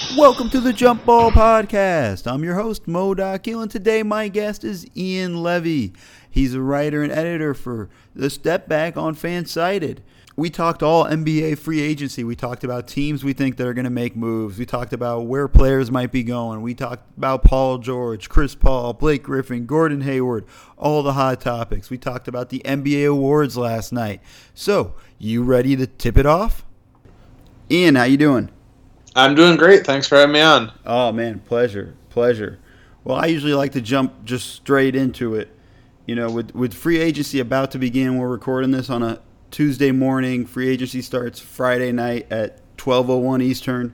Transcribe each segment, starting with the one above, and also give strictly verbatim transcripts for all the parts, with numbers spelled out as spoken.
Welcome to the Jump Ball Podcast. I'm your host, Mo Dakhil, and today my guest is Ian Levy. He's a writer and editor for The Step Back on Fansided. We talked all N B A free agency. We talked about teams we think that are going to make moves. We talked about where players might be going. We talked about Paul George, Chris Paul, Blake Griffin, Gordon Hayward, all the hot topics. We talked about the N B A awards last night. So, you ready to tip it off? Ian, how you doing? I'm doing great. Thanks for having me on. Oh, man, pleasure, pleasure. Well, I usually like to jump just straight into it. You know, with, with free agency about to begin, we're recording this on a Tuesday morning. Free agency starts Friday night at twelve oh one Eastern.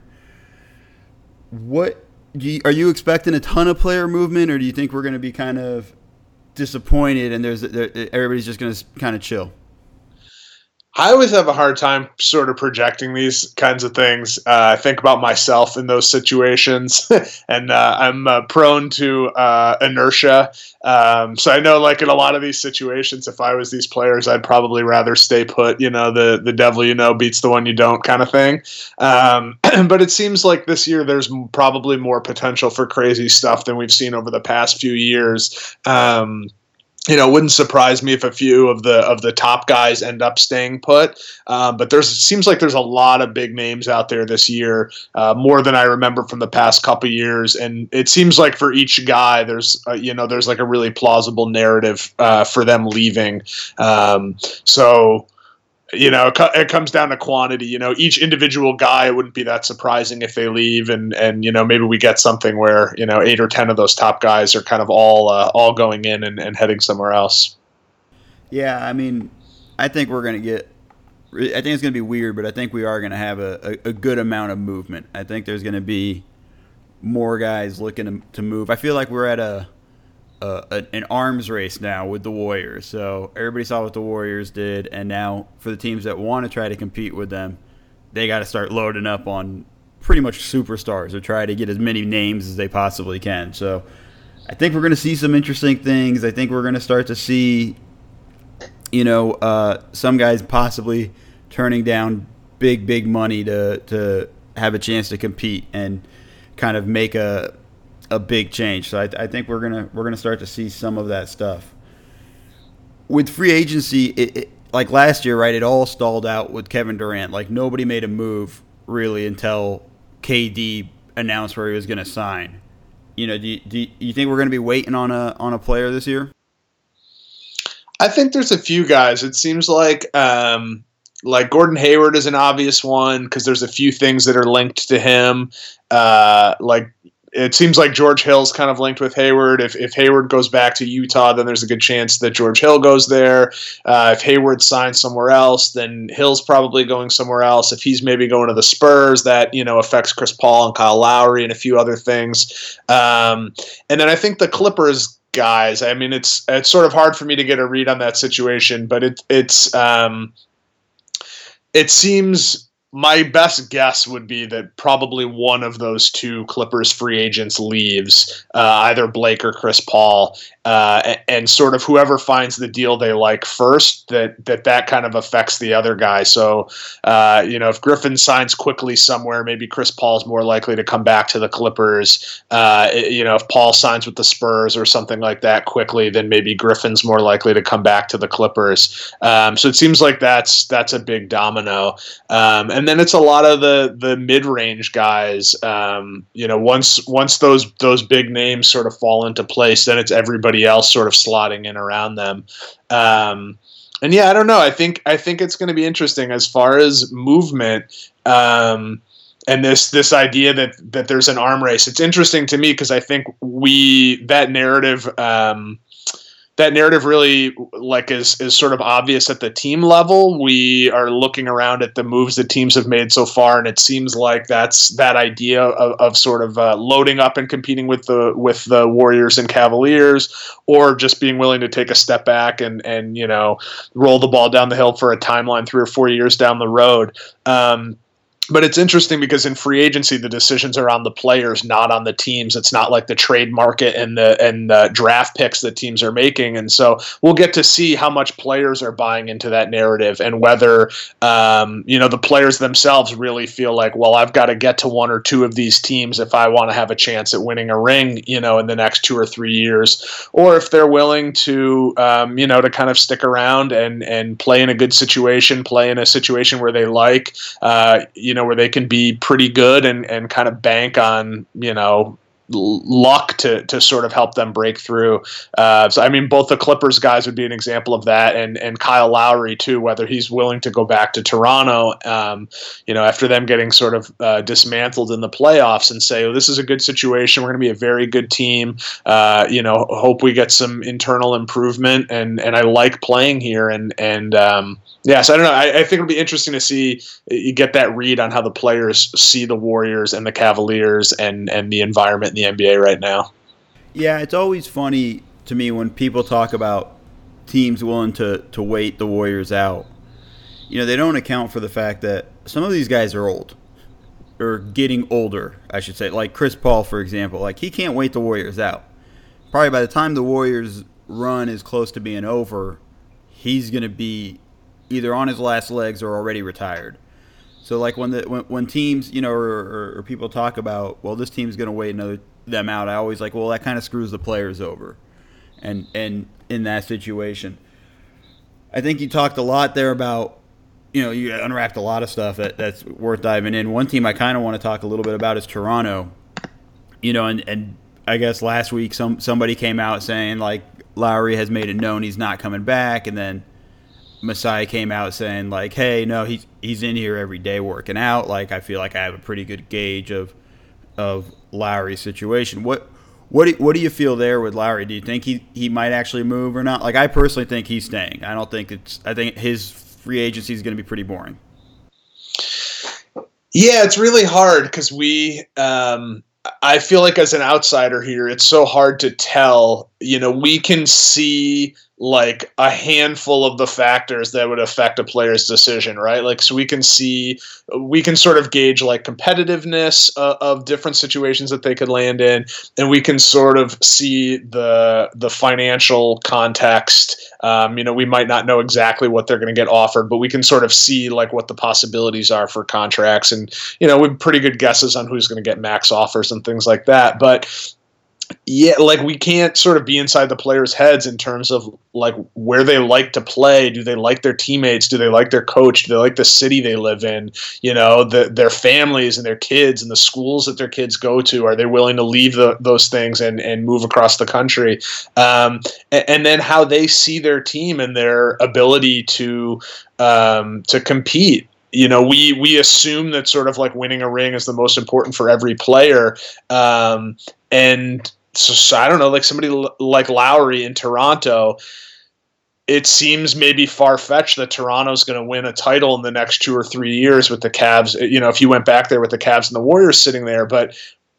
What do you, are you expecting a ton of player movement, or do you think we're going to be kind of disappointed and there's there, everybody's just going to kind of chill? I always have a hard time sort of projecting these kinds of things. Uh, I think about myself in those situations, and uh, I'm uh, prone to uh, inertia. Um, so I know, like, in a lot of these situations, if I was these players, I'd probably rather stay put. You know, the the devil you know beats the one you don't kind of thing. Um, but it seems like this year there's probably more potential for crazy stuff than we've seen over the past few years. Um, You know, it wouldn't surprise me if a few of the of the top guys end up staying put. Um, but there's it seems like there's a lot of big names out there this year, uh, more than I remember from the past couple years. And it seems like for each guy, there's uh, you know there's like a really plausible narrative uh, for them leaving. Um, so. You know, it, co- it comes down to quantity. You know, each individual guy, it wouldn't be that surprising if they leave, and and you know maybe we get something where you know eight or ten of those top guys are kind of all uh, all going in and, and heading somewhere else. Yeah, I mean, I think we're going to get. I think it's going to be weird, but I think we are going to have a, a, a good amount of movement. I think there's going to be more guys looking to, to move. I feel like we're at a. Uh, an arms race now with the Warriors. So everybody saw what the Warriors did, and now for the teams that want to try to compete with them, they got to start loading up on pretty much superstars or try to get as many names as they possibly can. So I think we're going to see some interesting things. I think we're going to start to see, you know, uh, some guys possibly turning down big, big money to to have a chance to compete and kind of make a a big change. So I, I think we're gonna we're gonna start to see some of that stuff with free agency. It, it, like last year, right? It all stalled out with Kevin Durant. Like nobody made a move really until K D announced where he was going to sign. You know, do you, do you think we're going to be waiting on a on a player this year? I think there's a few guys. It seems like um, like Gordon Hayward is an obvious one because there's a few things that are linked to him. Uh, like. It seems like George Hill's kind of linked with Hayward. If if Hayward goes back to Utah, then there's a good chance that George Hill goes there. Uh, if Hayward signs somewhere else, then Hill's probably going somewhere else. If he's maybe going to the Spurs, that you know affects Chris Paul and Kyle Lowry and a few other things. Um, and then I think the Clippers guys. I mean, it's it's sort of hard for me to get a read on that situation, but it it's um, it seems. My best guess would be that probably one of those two Clippers free agents leaves, uh, either Blake or Chris Paul, uh, and, and sort of whoever finds the deal they like first, that that, that kind of affects the other guy. So, uh, you know, if Griffin signs quickly somewhere, maybe Chris Paul's more likely to come back to the Clippers. Uh, you know, if Paul signs with the Spurs or something like that quickly, then maybe Griffin's more likely to come back to the Clippers. Um, so it seems like that's that's a big domino. Um, and And then it's a lot of the the mid range guys. Um, you know, once once those those big names sort of fall into place, then it's everybody else sort of slotting in around them. Um, and yeah, I don't know. I think I think it's going to be interesting as far as movement. Um, and this this idea that that there's an arm race. It's interesting to me because I think we that narrative. Um, That narrative really like is is sort of obvious at the team level. We are looking around at the moves that teams have made so far, and it seems like that's that idea of, of sort of uh, loading up and competing with the with the Warriors and Cavaliers, or just being willing to take a step back and and you know roll the ball down the hill for a timeline three or four years down the road. Um, But it's interesting because in free agency, the decisions are on the players, not on the teams. It's not like the trade market and the and the draft picks that teams are making. And so we'll get to see how much players are buying into that narrative and whether, um, you know, the players themselves really feel like, well, I've got to get to one or two of these teams if I want to have a chance at winning a ring, you know, in the next two or three years, or if they're willing to, um, you know, to kind of stick around and, and play in a good situation, play in a situation where they like, uh, you know, where they can be pretty good and, and kind of bank on, you know, luck to to sort of help them break through. Uh, so I mean, both the Clippers guys would be an example of that, and and Kyle Lowry too, whether he's willing to go back to Toronto, um, you know, after them getting sort of uh, dismantled in the playoffs, and say, oh, this is a good situation. We're going to be a very good team. Uh, you know, hope we get some internal improvement, and and I like playing here, and and um, yeah, so I don't know. I, I think it'll be interesting to see you get that read on how the players see the Warriors and the Cavaliers and and the environment in the N B A right now. Yeah, it's always funny to me when people talk about teams willing to, to wait the Warriors out. You know, they don't account for the fact that some of these guys are old, or getting older, I should say. Like Chris Paul, for example. Like, he can't wait the Warriors out. Probably by the time the Warriors run is close to being over, he's going to be either on his last legs or already retired. So, like, when the when, when teams, you know, or, or, or people talk about, well, this team's going to wait another them out, I always like, well, that kind of screws the players over. And and in that situation, I think you talked a lot there about, you know, you unwrapped a lot of stuff that, that's worth diving in. One team I kind of want to talk a little bit about is Toronto. You know, and, and I guess last week some somebody came out saying, like, Lowry has made it known he's not coming back, and then Masai came out saying, like, hey, no, he's he's in here every day working out. Like, I feel like I have a pretty good gauge of of Lowry's situation. What what do, what do you feel there with Lowry? Do you think he, he might actually move or not? Like, I personally think he's staying. I don't think it's – I think his free agency is going to be pretty boring. Yeah, it's really hard because we um, – I feel like as an outsider here, it's so hard to tell. You know, we can see – like a handful of the factors that would affect a player's decision, right? Like, so we can see, we can sort of gauge like competitiveness uh, of different situations that they could land in, and we can sort of see the the financial context. Um, you know, we might not know exactly what they're going to get offered, but we can sort of see like what the possibilities are for contracts, and you know, we have pretty good guesses on who's going to get max offers and things like that. But yeah, like we can't sort of be inside the players' heads in terms of like where they like to play. Do they like their teammates? Do they like their coach? Do they like the city they live in? You know, the, their families and their kids and the schools that their kids go to. Are they willing to leave the, those things and, and move across the country? Um, and, and then how they see their team and their ability to um, to compete. You know, we we assume that sort of like winning a ring is the most important for every player. Um, and so, so I don't know, like somebody l- like Lowry in Toronto, it seems maybe far-fetched that Toronto's going to win a title in the next two or three years with the Cavs. You know, if you went back there with the Cavs and the Warriors sitting there, but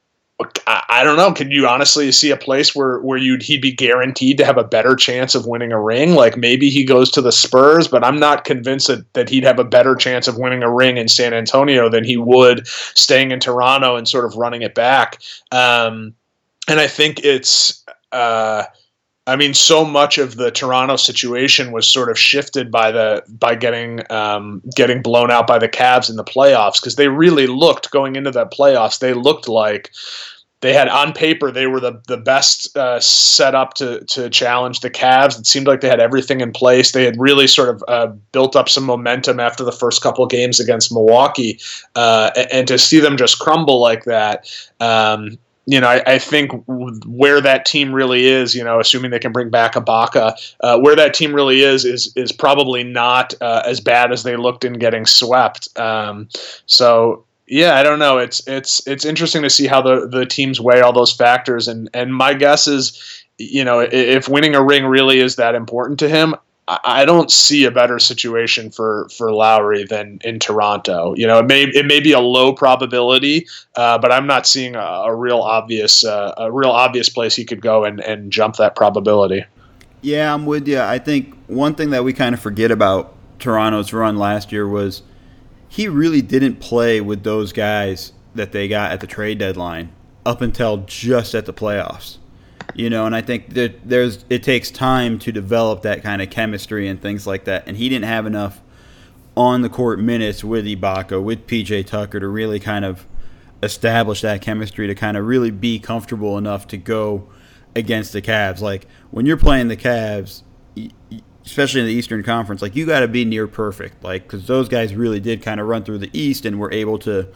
I, I don't know. Can you honestly see a place where, where you'd he'd be guaranteed to have a better chance of winning a ring? Like maybe he goes to the Spurs, but I'm not convinced that, that he'd have a better chance of winning a ring in San Antonio than he would staying in Toronto and sort of running it back. Um, and I think it's, uh, I mean, so much of the Toronto situation was sort of shifted by the by getting um, getting blown out by the Cavs in the playoffs, because they really looked going into that playoffs. They looked like they had on paper they were the the best uh, set up to to challenge the Cavs. It seemed like they had everything in place. They had really sort of uh, built up some momentum after the first couple of games against Milwaukee, uh, and, and to see them just crumble like that. Um, You know, I, I think where that team really is, you know, assuming they can bring back Ibaka, uh, where that team really is is is probably not uh, as bad as they looked in getting swept. Um, so yeah, I don't know. It's it's it's interesting to see how the, the teams weigh all those factors, and and my guess is, you know, if winning a ring really is that important to him, I don't see a better situation for, for Lowry than in Toronto. You know, it may it may be a low probability, uh, but I'm not seeing a, a real obvious uh, a real obvious place he could go and, and jump that probability. Yeah, I'm with you. I think one thing that we kind of forget about Toronto's run last year was he really didn't play with those guys that they got at the trade deadline up until just at the playoffs. You know, and I think that there's it takes time to develop that kind of chemistry and things like that. And he didn't have enough on the court minutes with Ibaka, with P J Tucker to really kind of establish that chemistry, to kind of really be comfortable enough to go against the Cavs. Like when you're playing the Cavs, especially in the Eastern Conference, like you got to be near perfect, like because those guys really did kind of run through the East and were able to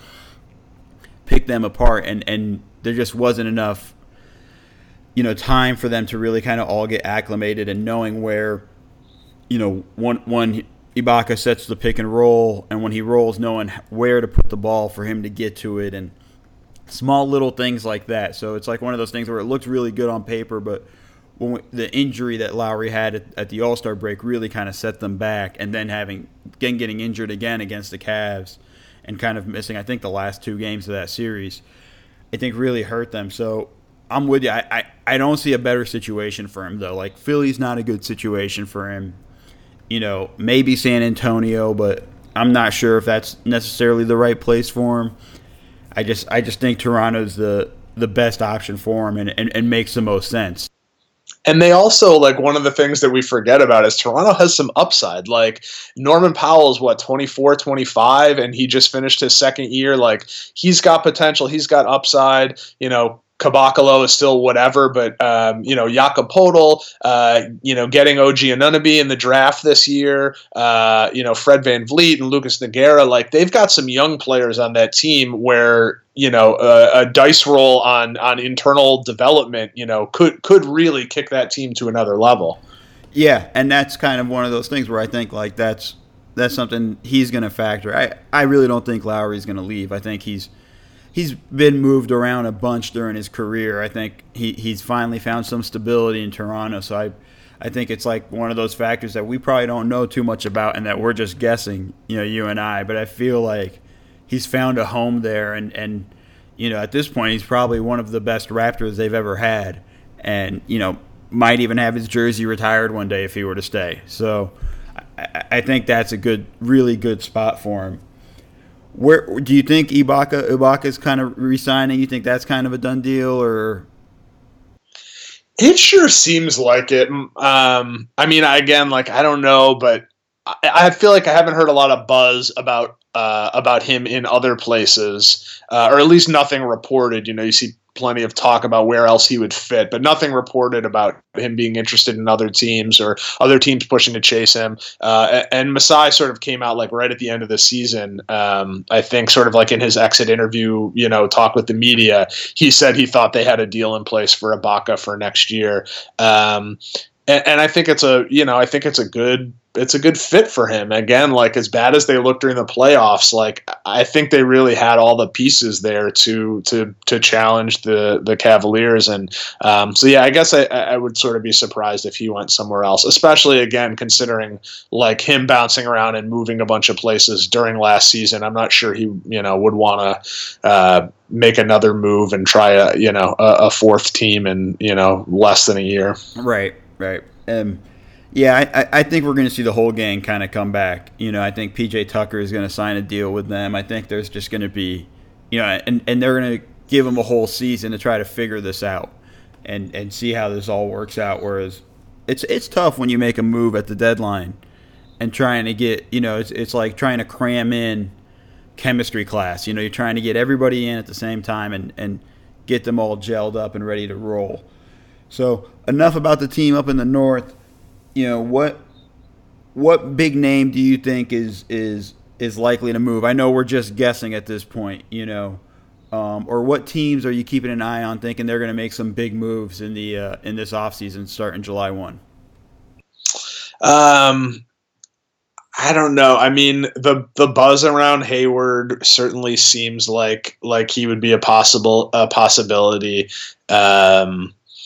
pick them apart, and and there just wasn't enough, you know, time for them to really kind of all get acclimated and knowing where, you know, one one Ibaka sets the pick and roll, and when he rolls, knowing where to put the ball for him to get to it, and small little things like that. So it's like one of those things where it looks really good on paper, but when we, the injury that Lowry had at, at the All-Star break really kind of set them back, and then having again getting injured again against the Cavs and kind of missing, I think, the last two games of that series, I think really hurt them. So I'm with you. I, I, I don't see a better situation for him, though. Like, Philly's not a good situation for him. You know, maybe San Antonio, but I'm not sure if that's necessarily the right place for him. I just I just think Toronto's the, the best option for him and, and, and makes the most sense. And they also, like, one of the things that we forget about is Toronto has some upside. Like, Norman Powell's, what, twenty-four, twenty-five, and he just finished his second year. Like, he's got potential. He's got upside. You know, Kabakalo is still whatever, but, um, you know, Jakob Poeltl, uh, you know, getting O G Anunoby in the draft this year, uh, you know, Fred VanVleet and Lucas Nogueira, like, they've got some young players on that team where, you know, a, a dice roll on on internal development, you know, could could really kick that team to another level. Yeah, and that's kind of one of those things where I think, like, that's that's something he's going to factor. I, I really don't think Lowry's going to leave. I think he's he's been moved around a bunch during his career. I think he, he's finally found some stability in Toronto. So I I think it's like one of those factors that we probably don't know too much about and that we're just guessing, you know, you and I. But I feel like he's found a home there, and, and you know, at this point, he's probably one of the best Raptors they've ever had, and, you know, might even have his jersey retired one day if he were to stay. So I, I think that's a good, really good spot for him. Where do you think Ibaka Ibaka's kind of re-signing? You think that's kind of a done deal, or? It sure seems like it. Um, I mean, again, like, I don't know, but I, I feel like I haven't heard a lot of buzz about uh, about him in other places, uh, or at least nothing reported. You know, you see plenty of talk about where else he would fit, but nothing reported about him being interested in other teams or other teams pushing to chase him. Uh, and Masai sort of came out like right at the end of the season. Um, I think sort of like in his exit interview, you know, talk with the media, he said he thought they had a deal in place for Ibaka for next year. Um, and, and I think it's a, you know, I think it's a good, it's a good fit for him. Again, like, as bad as they looked during the playoffs, like, I think they really had all the pieces there to to to challenge the the Cavaliers. And um, so, yeah, I guess I, I would sort of be surprised if he went somewhere else, especially, again, considering, like, him bouncing around and moving a bunch of places during last season. I'm not sure he, you know, would want to uh, make another move and try a, you know, a, a fourth team in, you know, less than a year. Right, right. Um Yeah, I, I think we're going to see the whole gang kind of come back. You know, I think P J Tucker is going to sign a deal with them. I think there's just going to be, you know, and, and they're going to give him a whole season to try to figure this out and, and see how this all works out. Whereas it's it's tough when you make a move at the deadline and trying to get, you know, it's it's like trying to cram in chemistry class. You know, you're trying to get everybody in at the same time and, and get them all gelled up and ready to roll. So enough about the team up in the North. You know, what what big name do you think is is is likely to move? I know we're just guessing at this point, you know, um, or what teams are you keeping an eye on, thinking they're going to make some big moves in the uh, in this offseason starting July first? Um, I don't know. I mean, the the buzz around Hayward certainly seems like like he would be a possible a possibility. Um,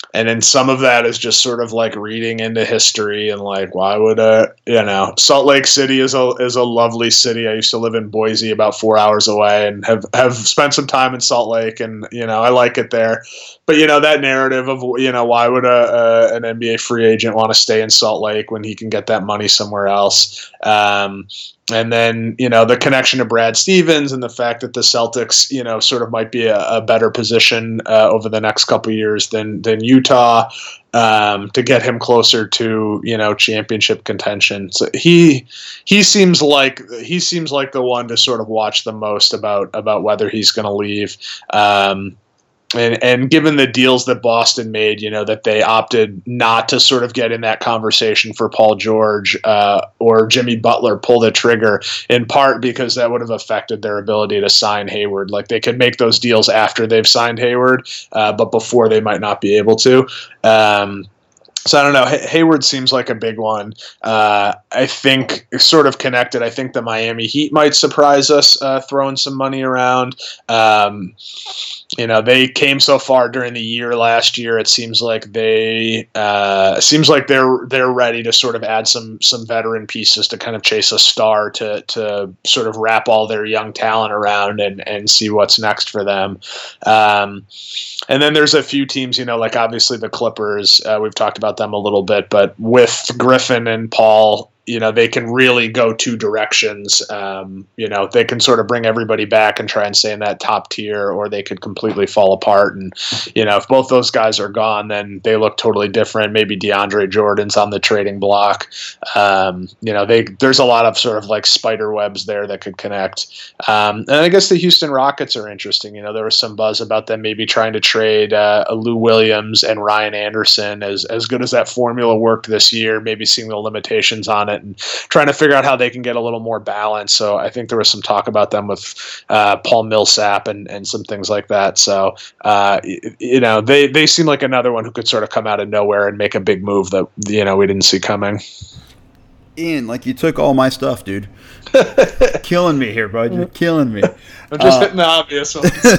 and then some of that is just sort of like reading into history and like, why would uh you know, Salt Lake City is a is a lovely city. I used to live in Boise, about four hours away, and have have spent some time in Salt Lake, and you know, I like it there. But you know, that narrative of, you know, why would a, a an N B A free agent want to stay in Salt Lake when he can get that money somewhere else? Um, And then, you know, the connection to Brad Stevens and the fact that the Celtics, you know, sort of might be a, a better position uh, over the next couple of years than than Utah, um, to get him closer to, you know, championship contention. So he he seems like he seems like the one to sort of watch the most about about whether he's going to leave. Um, And and given the deals that Boston made, you know, that they opted not to sort of get in that conversation for Paul George uh, or Jimmy Butler, pull the trigger, in part because that would have affected their ability to sign Hayward. Like, they could make those deals after they've signed Hayward, uh, but before they might not be able to. Um, So I don't know. Hay- Hayward seems like a big one. Uh, I think sort of connected. I think the Miami Heat might surprise us, uh, throwing some money around. Um, you know, they came so far during the year last year. It seems like they uh, seems like they're they're ready to sort of add some some veteran pieces to kind of chase a star to to sort of wrap all their young talent around and and see what's next for them. Um, and then there's a few teams, you know, like obviously the Clippers. Uh, we've talked about them a little bit, but with Griffin and Paul, you know, they can really go two directions. Um, you know, they can sort of bring everybody back and try and stay in that top tier, or they could completely fall apart. And, you know, if both those guys are gone, then they look totally different. Maybe DeAndre Jordan's on the trading block. Um, you know, they there's a lot of sort of like spider webs there that could connect. Um, and I guess the Houston Rockets are interesting. You know, there was some buzz about them maybe trying to trade uh, Lou Williams and Ryan Anderson. As, as good as that formula worked this year, maybe seeing the limitations on it and trying to figure out how they can get a little more balance. So I think there was some talk about them with uh, Paul Millsap and, and some things like that. So, uh, you know, they, they seem like another one who could sort of come out of nowhere and make a big move that, you know, we didn't see coming. Ian, like, you took all my stuff, dude. Killing me here, bud. You're killing me. I'm just uh, hitting the obvious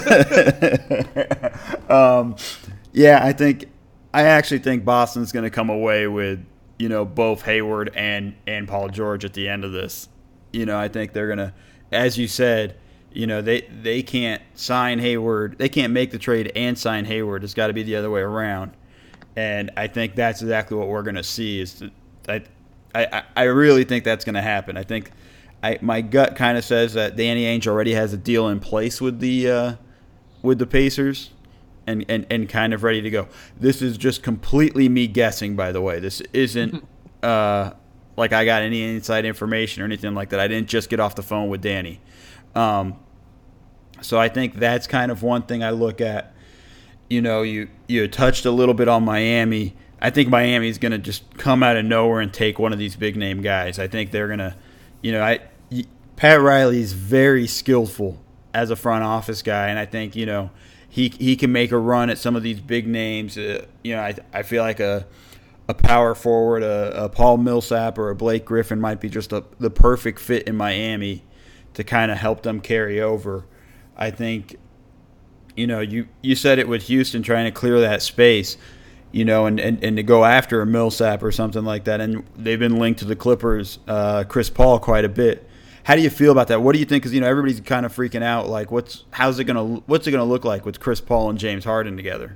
ones. um, yeah, I think I actually think Boston's going to come away with, you know, both Hayward and, and Paul George at the end of this. You know, I think they're going to, as you said, you know, they, they can't sign Hayward. They can't make the trade and sign Hayward. It's got to be the other way around. And I think that's exactly what we're going to see. Is to, I, I, I really think that's going to happen. I think I my gut kind of says that Danny Ainge already has a deal in place with the uh, with the Pacers. And, and, and kind of ready to go. This is just completely me guessing, by the way. This isn't uh, like I got any inside information or anything like that. I didn't just get off the phone with Danny. Um, so I think that's kind of one thing I look at. You know, you, you touched a little bit on Miami. I think Miami's going to just come out of nowhere and take one of these big-name guys. I think they're going to, you know, I Pat Riley's very skillful as a front office guy, and I think, you know, He he can make a run at some of these big names. Uh, you know, I I feel like a a power forward, a, a Paul Millsap or a Blake Griffin might be just a, the perfect fit in Miami to kind of help them carry over. I think, you know, you, you said it with Houston trying to clear that space, you know, and, and, and to go after a Millsap or something like that. And they've been linked to the Clippers, uh, Chris Paul, quite a bit. How do you feel about that? What do you think? Because, you know, everybody's kind of freaking out. Like, what's how's it gonna what's it gonna look like with Chris Paul and James Harden together?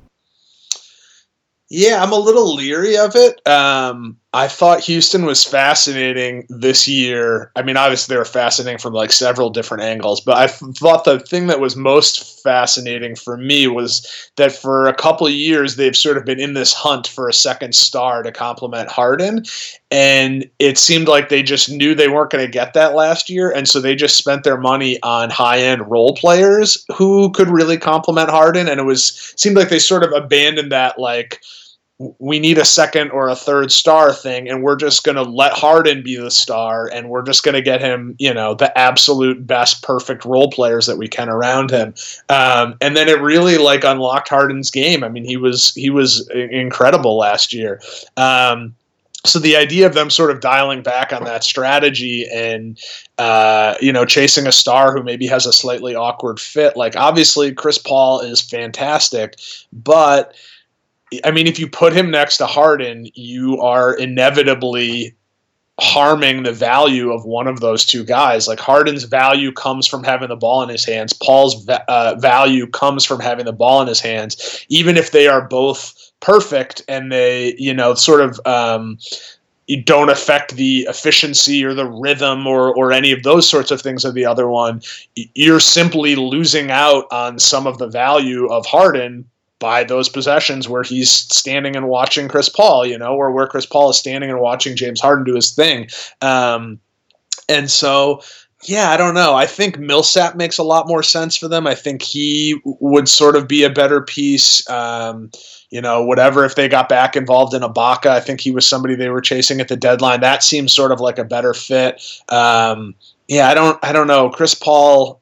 Yeah, I'm a little leery of it. Um, I thought Houston was fascinating this year. I mean, obviously they were fascinating from like several different angles, but I thought the thing that was most fascinating for me was that for a couple of years they've sort of been in this hunt for a second star to complement Harden, and it seemed like they just knew they weren't going to get that last year, and so they just spent their money on high-end role players who could really complement Harden, and it was seemed like they sort of abandoned that like, we need a second or a third star thing, and we're just going to let Harden be the star, and we're just going to get him, you know, the absolute best perfect role players that we can around him. Um, and then it really like unlocked Harden's game. I mean, he was he was incredible last year. Um, so the idea of them sort of dialing back on that strategy and, uh, you know, chasing a star who maybe has a slightly awkward fit, like obviously Chris Paul is fantastic, but I mean, if you put him next to Harden, you are inevitably harming the value of one of those two guys. Like Harden's value comes from having the ball in his hands. Paul's va- uh, value comes from having the ball in his hands, even if they are both perfect and they, you know, sort of, um, you don't affect the efficiency or the rhythm or, or any of those sorts of things of the other one. You're simply losing out on some of the value of Harden by those possessions where he's standing and watching Chris Paul, you know, or where Chris Paul is standing and watching James Harden do his thing. Um, and so, yeah, I don't know. I think Millsap makes a lot more sense for them. I think he would sort of be a better piece. Um, you know, whatever, if they got back involved in Ibaka, I think he was somebody they were chasing at the deadline. That seems sort of like a better fit. Um, yeah, I don't, I don't know. Chris Paul,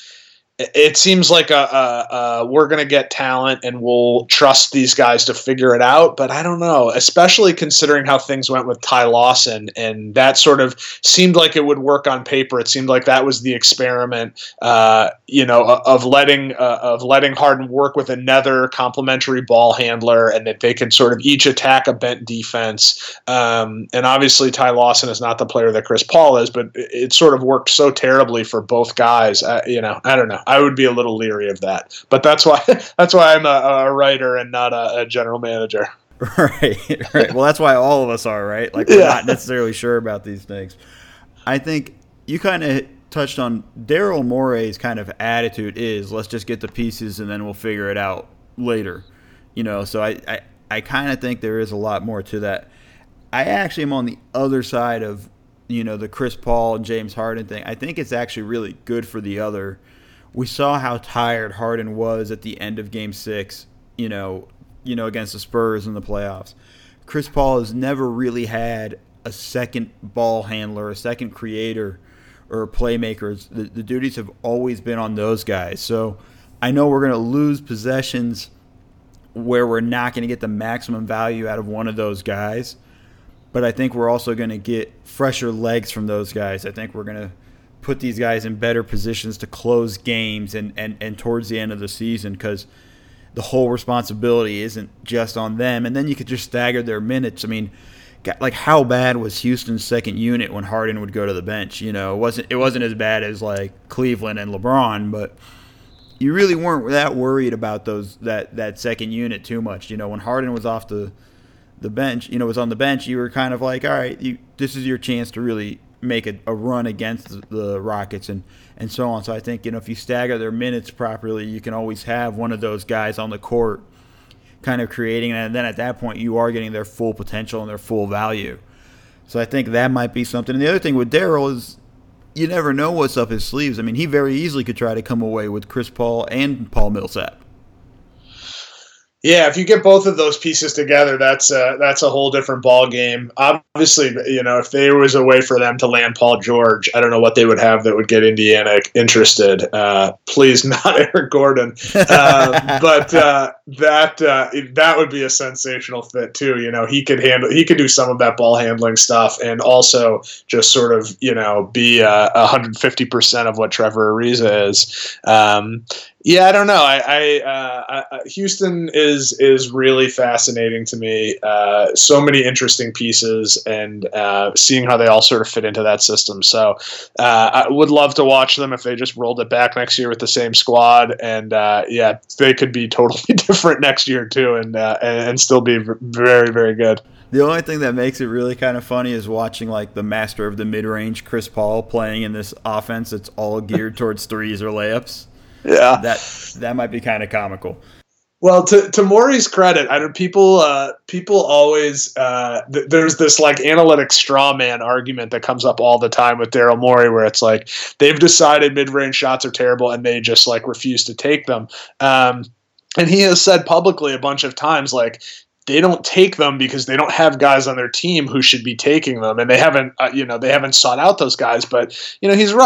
it seems like a, a, a we're going to get talent and we'll trust these guys to figure it out. But I don't know, especially considering how things went with Ty Lawson. And that sort of seemed like it would work on paper. It seemed like that was the experiment, uh, you know, of letting uh, of letting Harden work with another complementary ball handler and that they could sort of each attack a bent defense. Um, and obviously Ty Lawson is not the player that Chris Paul is, but it sort of worked so terribly for both guys. Uh, you know, I don't know. I would be a little leery of that, but that's why that's why I'm a, a writer and not a, a general manager. Right, right. Well, that's why all of us are, right? Like we're yeah. not necessarily sure about these things. I think you kind of touched on Daryl Morey's kind of attitude is let's just get the pieces and then we'll figure it out later. You know, so I I, I kind of think there is a lot more to that. I actually am on the other side of, you know, the Chris Paul and James Harden thing. I think it's actually really good for the other. We saw how tired Harden was at the end of Game Six, you know, you know, against the Spurs in the playoffs. Chris Paul has never really had a second ball handler, a second creator, or playmakers. The, the duties have always been on those guys. So I know we're going to lose possessions where we're not going to get the maximum value out of one of those guys, but I think we're also going to get fresher legs from those guys. I think we're going to put these guys in better positions to close games and, and, and towards the end of the season because the whole responsibility isn't just on them. And then you could just stagger their minutes. I mean, like how bad was Houston's second unit when Harden would go to the bench? You know, it wasn't it wasn't as bad as like Cleveland and LeBron, but you really weren't that worried about those that, that second unit too much. You know, when Harden was off the the bench, you know, was on the bench, you were kind of like, all right, you, this is your chance to really make a, a run against the Rockets and, and so on. So I think, you know, if you stagger their minutes properly, you can always have one of those guys on the court kind of creating, and then at that point you are getting their full potential and their full value. So I think that might be something. And the other thing with Daryl is you never know what's up his sleeves. I mean, he very easily could try to come away with Chris Paul and Paul Millsap. Yeah, if you get both of those pieces together, that's a, that's a whole different ball game. Obviously, you know, if there was a way for them to land Paul George, I don't know what they would have that would get Indiana interested. Uh, please, not Eric Gordon, uh, but uh, that uh, that would be a sensational fit too. You know, he could handle, he could do some of that ball handling stuff, and also just sort of, you know, be uh, one hundred fifty percent of what Trevor Ariza is. Um, Yeah, I don't know. I, I, uh, I Houston is is really fascinating to me. Uh, so many interesting pieces, and uh, seeing how they all sort of fit into that system. So uh, I would love to watch them if they just rolled it back next year with the same squad. And uh, yeah, they could be totally different next year too, and uh, and still be very very good. The only thing that makes it really kind of funny is watching like the master of the mid-range, Chris Paul, playing in this offense that's all geared towards threes or layups. Yeah, that that might be kind of comical. Well, to to Morey's credit, I know people uh, people always uh, th- there's this like analytic straw man argument that comes up all the time with Daryl Morey, where it's like they've decided mid range shots are terrible and they just like refuse to take them. Um, and he has said publicly a bunch of times like they don't take them because they don't have guys on their team who should be taking them, and they haven't uh, you know they haven't sought out those guys. But you know he's right, like.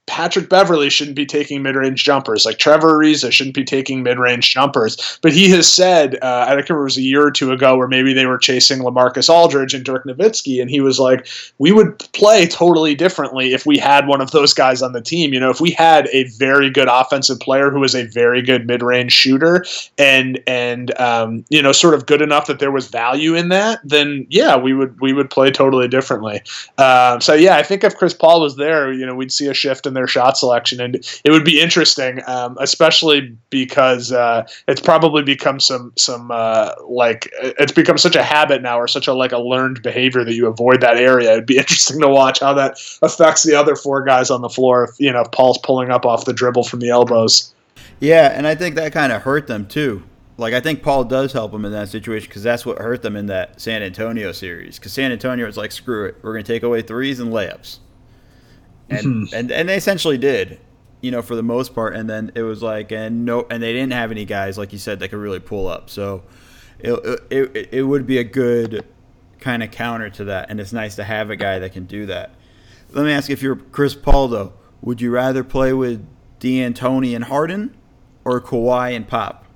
Patrick Beverley shouldn't be taking mid-range jumpers. Like Trevor Ariza shouldn't be taking mid-range jumpers. But he has said, uh, I think it was a year or two ago, where maybe they were chasing LaMarcus Aldridge and Dirk Nowitzki, and he was like, we would play totally differently if we had one of those guys on the team. You know, if we had a very good offensive player who was a very good mid-range shooter and and um, you know, sort of good enough that there was value in that, then yeah, we would we would play totally differently. Um, so yeah, I think if Chris Paul was there, you know, we'd see a shift in their shot selection, and it would be interesting, um, especially because uh, it's probably become some some uh, like it's become such a habit now, or such a like a learned behavior that you avoid that area. It'd be interesting to watch how that affects the other four guys on the floor. If, you know, if Paul's pulling up off the dribble from the elbows. Yeah, and I think that kind of hurt them too. Like, I think Paul does help them in that situation, because that's what hurt them in that San Antonio series. Because San Antonio was like, screw it, we're going to take away threes and layups. And, mm-hmm. and and they essentially did, you know, for the most part. And then it was like, and no, and they didn't have any guys, like you said, that could really pull up. So it it, it would be a good kind of counter to that. And it's nice to have a guy that can do that. Let me ask you, if you're Chris Paul, though, would you rather play with D'Antoni and Harden or Kawhi and Pop?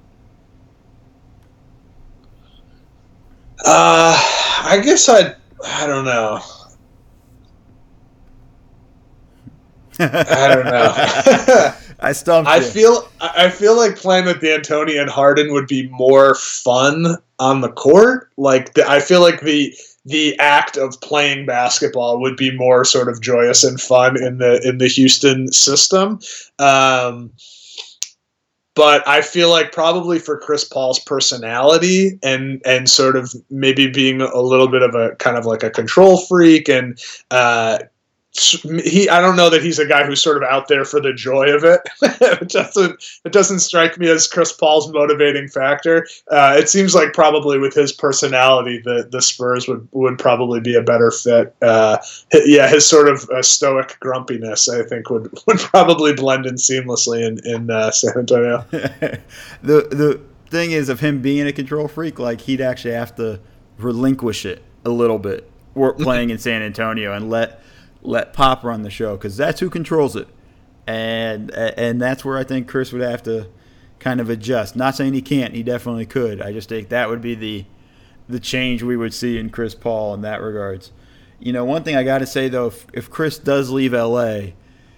Uh, I guess I'd, I don't know. I don't know. I stumped I you. feel I feel like playing with D'Antoni and Harden would be more fun on the court. Like the, I feel like the the act of playing basketball would be more sort of joyous and fun in the in the Houston system. Um, but I feel like probably for Chris Paul's personality and and sort of maybe being a little bit of a kind of like a control freak and uh, he I don't know that he's a guy who's sort of out there for the joy of it. it doesn't it doesn't strike me as Chris Paul's motivating factor. Uh, it seems like probably with his personality, the the Spurs would would probably be a better fit. Uh, yeah, his sort of uh, stoic grumpiness, I think, would, would probably blend in seamlessly in in uh, San Antonio. the the thing is, of him being a control freak, like he'd actually have to relinquish it a little bit, or playing in San Antonio, and let. let Pop run the show, because that's who controls it. And and that's where I think Chris would have to kind of adjust. Not saying he can't, he definitely could. I just think that would be the the change we would see in Chris Paul in that regards. You know, one thing I got to say, though, if, if Chris does leave L A,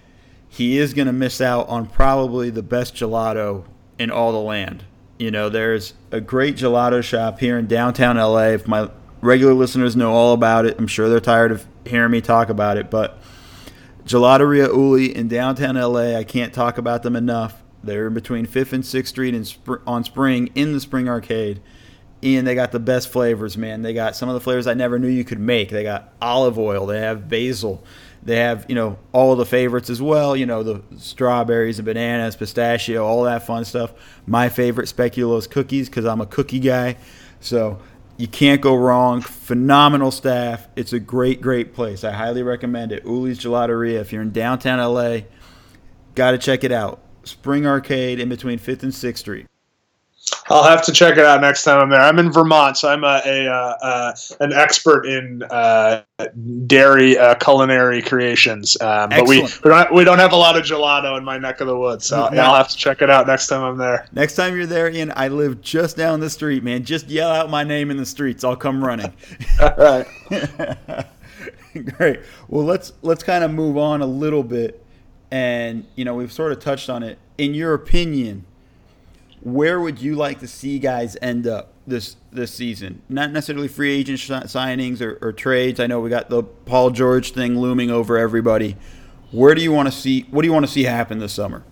he is going to miss out on probably the best gelato in all the land. You know, there's a great gelato shop here in downtown L A. If my regular listeners know all about it, I'm sure they're tired of hearing me talk about it, but Gelateria Uli in downtown L A, I can't talk about them enough. They're in between fifth and sixth Street and Sp- on Spring in the Spring Arcade. And they got the best flavors, man. They got some of the flavors I never knew you could make. They got olive oil. They have basil. They have, you know, all the favorites as well. You know, the strawberries and bananas, pistachio, all that fun stuff. My favorite, speculoos cookies, because I'm a cookie guy. So you can't go wrong. Phenomenal staff. It's a great, great place. I highly recommend it. Uli's Gelateria. If you're in downtown L A, got to check it out. Spring Arcade in between fifth and sixth Street. I'll have to check it out next time I'm there. I'm in Vermont, so I'm a, a uh, uh, an expert in uh, dairy uh, culinary creations. Um, but we we don't, we don't have a lot of gelato in my neck of the woods, so no. I'll have to check it out next time I'm there. Next time you're there, Ian, I live just down the street, man. Just yell out my name in the streets. I'll come running. All right. Great. Well, let's let's kind of move on a little bit, and you know we've sort of touched on it. In your opinion, where would you like to see guys end up this this season? Not necessarily free agent sh- signings or, or trades. I know we got the Paul George thing looming over everybody. Where do you want to see? What do you want to see happen this summer?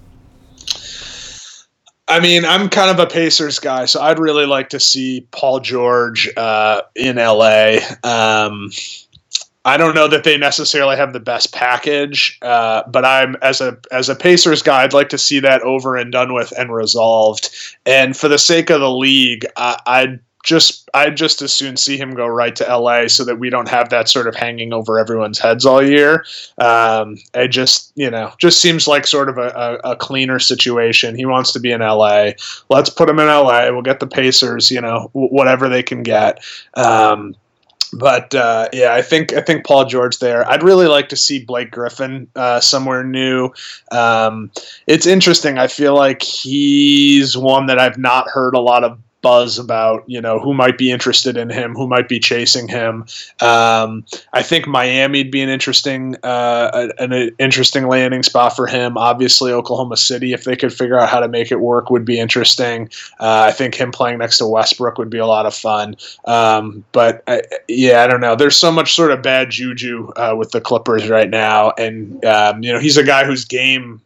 I mean, I'm kind of a Pacers guy, so I'd really like to see Paul George uh, in L A. Um, I don't know that they necessarily have the best package, uh, but I'm as a as a Pacers guy, I'd like to see that over and done with and resolved. And for the sake of the league, I, I'd just I'd just as soon see him go right to L A so that we don't have that sort of hanging over everyone's heads all year. Um, it just you know just seems like sort of a, a, a cleaner situation. He wants to be in L A. Let's put him in L A. We'll get the Pacers, you know, w- whatever they can get. Um, But uh, yeah, I think I think Paul George there. I'd really like to see Blake Griffin uh, somewhere new. Um, it's interesting. I feel like he's one that I've not heard a lot of buzz about, you know, who might be interested in him, who might be chasing him. Um, I think Miami'd be an interesting, uh, an, an interesting landing spot for him. Obviously, Oklahoma City, if they could figure out how to make it work, would be interesting. Uh, I think him playing next to Westbrook would be a lot of fun. Um, but I, yeah, I don't know. There's so much sort of bad juju uh, with the Clippers right now, and um, you know, he's a guy whose game.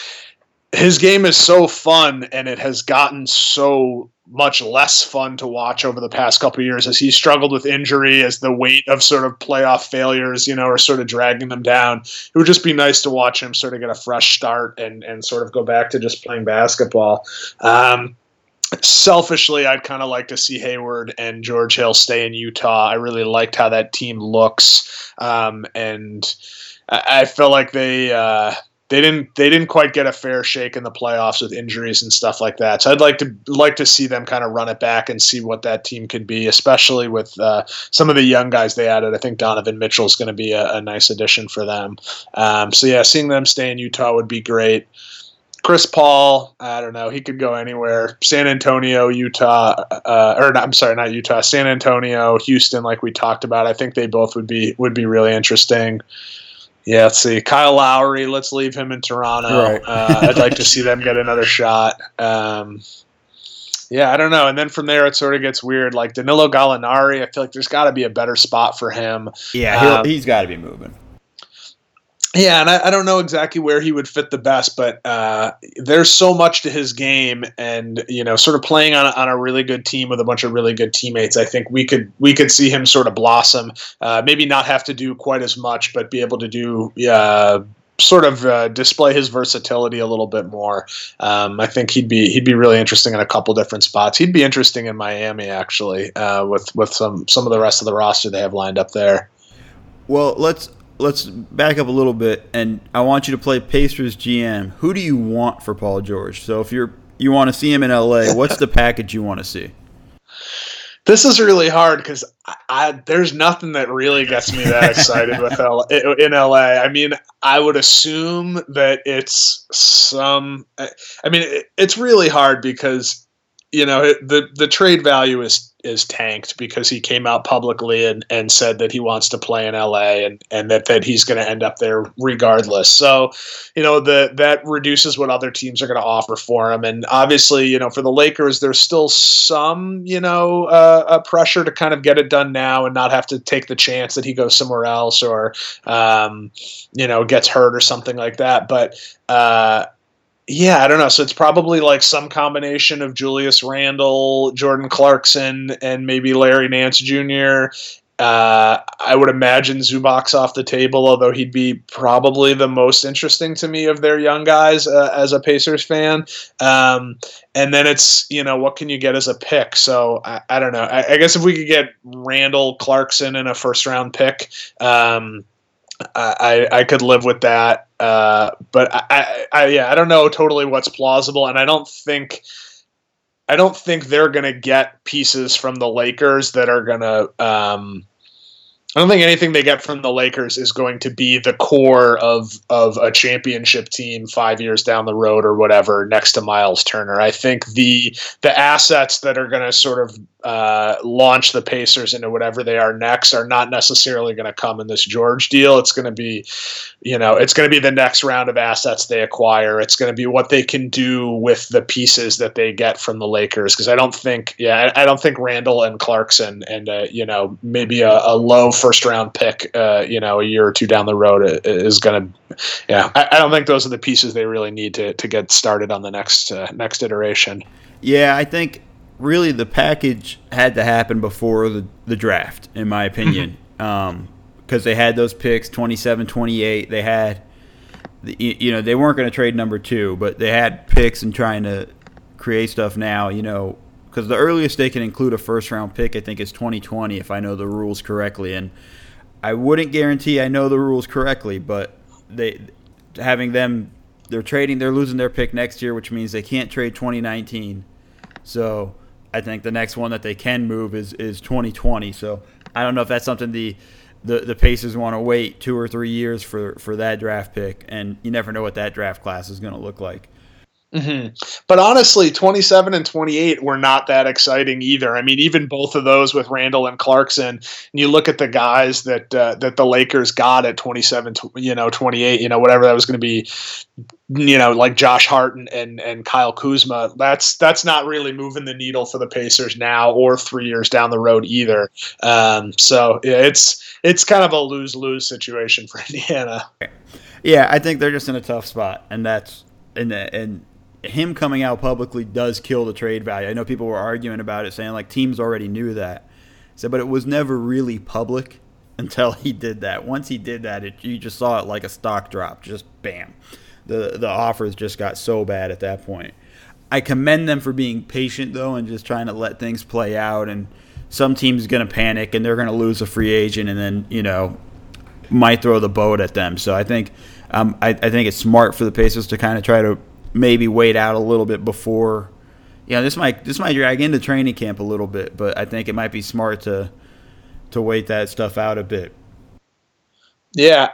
His game is so fun, and it has gotten so much less fun to watch over the past couple of years as he struggled with injury, as the weight of sort of playoff failures, you know, are sort of dragging them down. It would just be nice to watch him sort of get a fresh start and, and sort of go back to just playing basketball. Um, selfishly, I'd kind of like to see Hayward and George Hill stay in Utah. I really liked how that team looks. Um, and I, I feel like they, uh, They didn't. They didn't quite get a fair shake in the playoffs with injuries and stuff like that. So I'd like to like to see them kind of run it back and see what that team could be, especially with uh, some of the young guys they added. I think Donovan Mitchell is going to be a, a nice addition for them. Um, so yeah, seeing them stay in Utah would be great. Chris Paul, I don't know. He could go anywhere. San Antonio, Utah, uh, or not, I'm sorry, not Utah. San Antonio, Houston, like we talked about. I think they both would be would be really interesting. Yeah, let's see. Kyle Lowry, let's leave him in Toronto. Right. uh, I'd like to see them get another shot. Um, yeah, I don't know. And then from there, it sort of gets weird. Like Danilo Gallinari, I feel like there's got to be a better spot for him. Yeah, um, he's got to be moving. Yeah, and I, I don't know exactly where he would fit the best, but uh, there's so much to his game, and you know, sort of playing on a, on a really good team with a bunch of really good teammates. I think we could we could see him sort of blossom. Uh, maybe not have to do quite as much, but be able to do uh, sort of uh, display his versatility a little bit more. Um, I think he'd be he'd be really interesting in a couple different spots. He'd be interesting in Miami actually, uh, with with some some of the rest of the roster they have lined up there. Well, let's. Let's back up a little bit, and I want you to play Pacers G M. Who do you want for Paul George? So if you're you want to see him in L A, what's the package you want to see? This is really hard because I, I, there's nothing that really gets me that excited with L, in L A. I mean, I would assume that it's some. I mean, it, it's really hard because you know it, the the trade value is. is tanked because he came out publicly and, and said that he wants to play in L A and, and that, that he's going to end up there regardless. So, you know, the, that reduces what other teams are going to offer for him. And obviously, you know, for the Lakers, there's still some, you know, uh, a pressure to kind of get it done now and not have to take the chance that he goes somewhere else or, um, you know, gets hurt or something like that. But, uh, yeah, I don't know. So it's probably like some combination of Julius Randle, Jordan Clarkson, and maybe Larry Nance Junior Uh, I would imagine Zubac's off the table, although he'd be probably the most interesting to me of their young guys uh, as a Pacers fan. Um, and then it's, you know, what can you get as a pick? So I, I don't know. I, I guess if we could get Randle, Clarkson, and a first round pick, um, I, I could live with that. Uh, but I, I, I, yeah, I don't know totally what's plausible. And I don't think, I don't think they're going to get pieces from the Lakers that are going to, um, I don't think anything they get from the Lakers is going to be the core of of a championship team five years down the road or whatever next to Miles Turner. I think the the assets that are going to sort of uh, launch the Pacers into whatever they are next are not necessarily going to come in this George deal. It's going to be, you know, it's going to be the next round of assets they acquire. It's going to be what they can do with the pieces that they get from the Lakers. Because I don't think, yeah, I, I don't think Randall and Clarkson and uh, you know, maybe a, a low first round pick, uh, you know, a year or two down the road is going to, yeah, I, I don't think those are the pieces they really need to to get started on the next uh, next iteration. Yeah, I think really the package had to happen before the, the draft, in my opinion, because um, they had those picks, twenty-seven, twenty-eight. They had, the, you know, they weren't going to trade number two, but they had picks and trying to create stuff now, you know, because the earliest they can include a first-round pick, I think, is twenty twenty, if I know the rules correctly. And I wouldn't guarantee I know the rules correctly, but they having them, they're trading, they're losing their pick next year, which means they can't trade twenty nineteen. So I think the next one that they can move is, is twenty twenty. So I don't know if that's something the the, the Pacers want to wait two or three years for, for that draft pick, and you never know what that draft class is going to look like. Mm-hmm. But honestly, twenty-seven and twenty-eight were not that exciting either. I mean, even both of those with Randall and Clarkson, and you look at the guys that uh, that the Lakers got at twenty-seven, you know, twenty-eight, you know, whatever that was going to be, you know, like Josh Hart and, and, and Kyle Kuzma. That's that's not really moving the needle for the Pacers now or three years down the road either. Um, so yeah, it's it's kind of a lose-lose situation for Indiana. Yeah, I think they're just in a tough spot, and that's and and. him coming out publicly does kill the trade value. I know people were arguing about it, saying like teams already knew that. So, but it was never really public until he did that. Once he did that, it, you just saw it like a stock drop. Just bam. The the offers just got so bad at that point. I commend them for being patient though and just trying to let things play out. And some teams going to panic and they're going to lose a free agent and then you know might throw the boat at them. So I think um, I, I think it's smart for the Pacers to kind of try to maybe wait out a little bit before, you know, this might this might drag into training camp a little bit, but I think it might be smart to to wait that stuff out a bit. Yeah,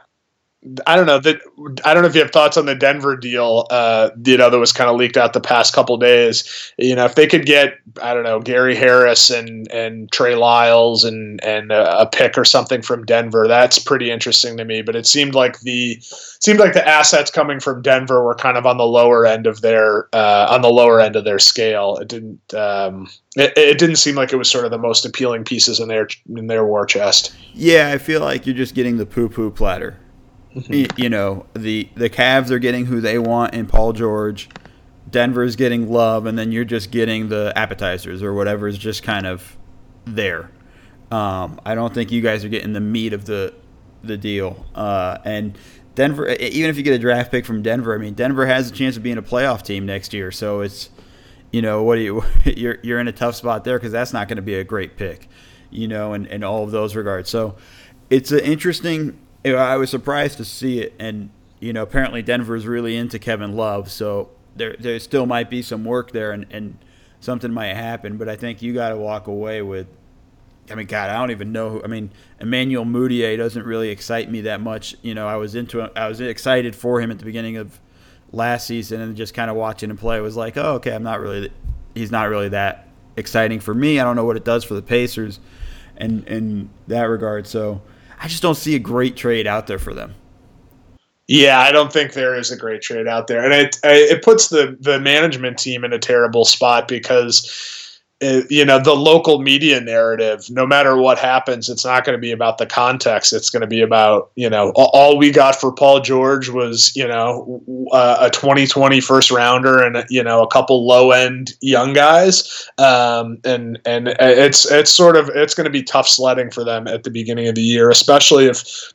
I don't know that. I don't know if you have thoughts on the Denver deal. Uh, you know, that was kind of leaked out the past couple of days. You know, if they could get, I don't know, Gary Harris and and Trey Lyles and and a, a pick or something from Denver, that's pretty interesting to me. But it seemed like the seemed like the assets coming from Denver were kind of on the lower end of their uh, on the lower end of their scale. It didn't. Um, it, it didn't seem like it was sort of the most appealing pieces in their in their war chest. Yeah, I feel like you're just getting the poo-poo platter. Mm-hmm. You know, the, the Cavs are getting who they want in Paul George. Denver's getting Love, and then you're just getting the appetizers or whatever is just kind of there. Um, I don't think you guys are getting the meat of the the deal. Uh, and Denver, even if you get a draft pick from Denver, I mean, Denver has a chance of being a playoff team next year. So it's, you know, what do you you're you're in a tough spot there because that's not going to be a great pick, you know, in, in all of those regards. So it's an interesting. I was surprised to see it, and you know, apparently Denver is really into Kevin Love, so there there still might be some work there, and, and something might happen. But I think you got to walk away with. I mean, God, I don't even know. Who, I mean, Emmanuel Mudiay doesn't really excite me that much. You know, I was into, I was excited for him at the beginning of last season, and just kind of watching him play was like, oh, okay, I'm not really. He's not really that exciting for me. I don't know what it does for the Pacers, and in that regard, so. I just don't see a great trade out there for them. Yeah, I don't think there is a great trade out there. And it it puts the, the management team in a terrible spot because, it, you know, the local media narrative, no matter what happens, it's not going to be about the context. It's going to be about, you know, all we got for Paul George was, you know, a twenty twenty first rounder and, you know, a couple low end young guys. Um, and and it's it's sort of it's going to be tough sledding for them at the beginning of the year, especially if.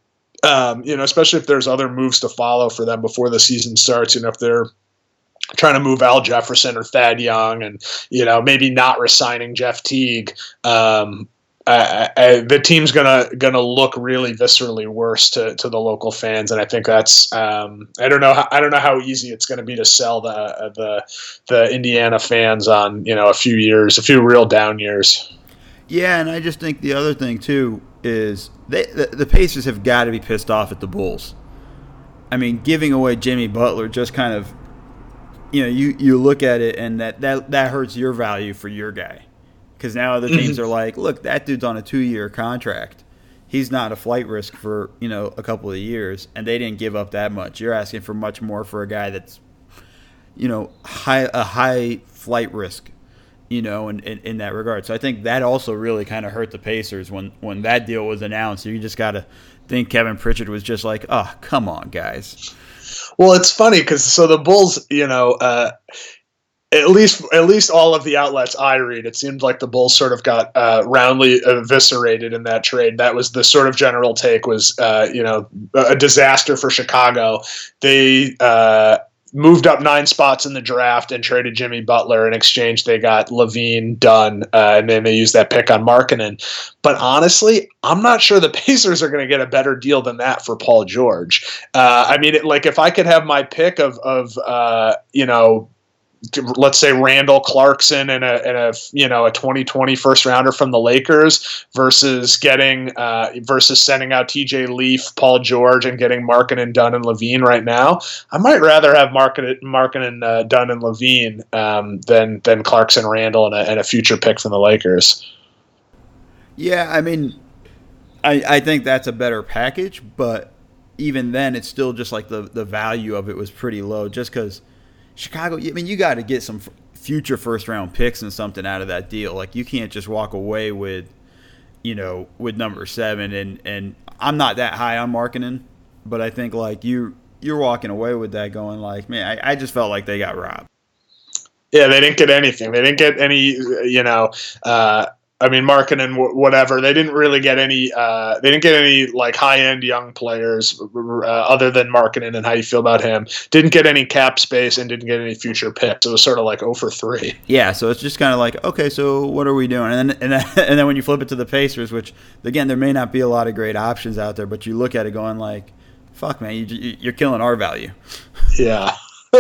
Um, you know, especially if there's other moves to follow for them before the season starts. You know, if they're trying to move Al Jefferson or Thad Young, and you know, maybe not resigning Jeff Teague, um, I, I, the team's gonna gonna look really viscerally worse to, to the local fans, and I think that's um, I don't know how, I don't know how easy it's going to be to sell the the the Indiana fans on you know a few years, a few real down years. Yeah, and I just think the other thing too is they, the, the Pacers have got to be pissed off at the Bulls. I mean, giving away Jimmy Butler just kind of, you know, you, you look at it and that, that, that hurts your value for your guy. Because now other teams are like, look, that dude's on a two-year contract. He's not a flight risk for, you know, a couple of years, and they didn't give up that much. You're asking for much more for a guy that's, you know, high a high flight risk. You know, in, in, in that regard. So I think that also really kind of hurt the Pacers when, when that deal was announced. You just got to think Kevin Pritchard was just like, oh, come on, guys. Well, it's funny because so the Bulls, you know, uh, at least at least all of the outlets I read, it seemed like the Bulls sort of got uh, roundly eviscerated in that trade. That was the sort of general take was, uh, you know, a disaster for Chicago. They uh moved up nine spots in the draft and traded Jimmy Butler. In exchange, they got Levine, Dunn, uh, and then they used that pick on Markkanen. But honestly, I'm not sure the Pacers are going to get a better deal than that for Paul George. Uh, I mean, it, like if I could have my pick of, of uh, you know, let's say Randall Clarkson and a, and a you know a twenty twenty first rounder from the Lakers versus getting uh, versus sending out T J Leaf, Paul George, and getting Markkanen, Dunn, and Levine right now, I might rather have Markkanen, Markkanen uh, Dunn, and Levine um, than than Clarkson, Randall, and a, and a future pick from the Lakers. Yeah, I mean, I I think that's a better package, but even then, it's still just like the, the value of it was pretty low just because Chicago, I mean, you got to get some f- future first round picks and something out of that deal. Like, you can't just walk away with, you know, with number seven. And, and I'm not that high on Markkanen, but I think, like, you, you're walking away with that going, like, man, I, I just felt like they got robbed. Yeah, they didn't get anything. They didn't get any, you know, uh, I mean, Markkanen, whatever. They didn't really get any. Uh, they didn't get any like high end young players uh, other than Markkanen and how you feel about him. Didn't get any cap space and didn't get any future picks. It was sort of like oh for three. Yeah, so it's just kind of like, okay, so what are we doing? And then and then, and then when you flip it to the Pacers, which again there may not be a lot of great options out there, but you look at it going like, fuck, man, you, you're killing our value. Yeah.